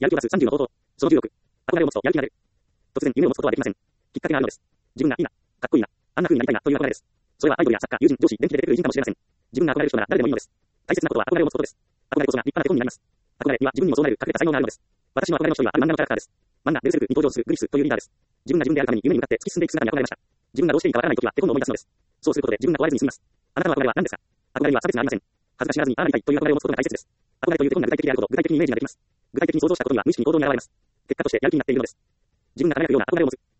やる気を出す30の方法。その16。憧れを持つとやる気になる。突然夢を持つことはできません。きっかけがあるのです。自分がいいな、かっこいいな、あんな風になりたいなという憧れです。それはアイドルや作家、友人、上司、電気で出てくる偉人かもしれません。自分が憧れる人なら誰でもいいのです。大切なことは憧れを持つことです。憧れこそが立派な手本になります。憧れには自分にもそうなる隠れた才能があるのです。私の憧れの一人はある漫画のキャラクターです。漫画ベルセルクに登場するグリフスというリーダーです。自分が自分であるために夢に向かって突き進んでいく姿に憧れました。自分がどうしていいかわからないときは手本を思い出すのです。そうすることで自分が壊れずに済みます。あなたの憧れは何ですか？憧れには差別がありません。恥ずかしがらずにああなりたいという憧れを持つことが大切です。憧れという手本が具体的であるほど具体的にイメージができます。具体的に想像したことには無意識に行動に現れます。結果としてやる気になっているのです。自分が輝くような憧れを持つ。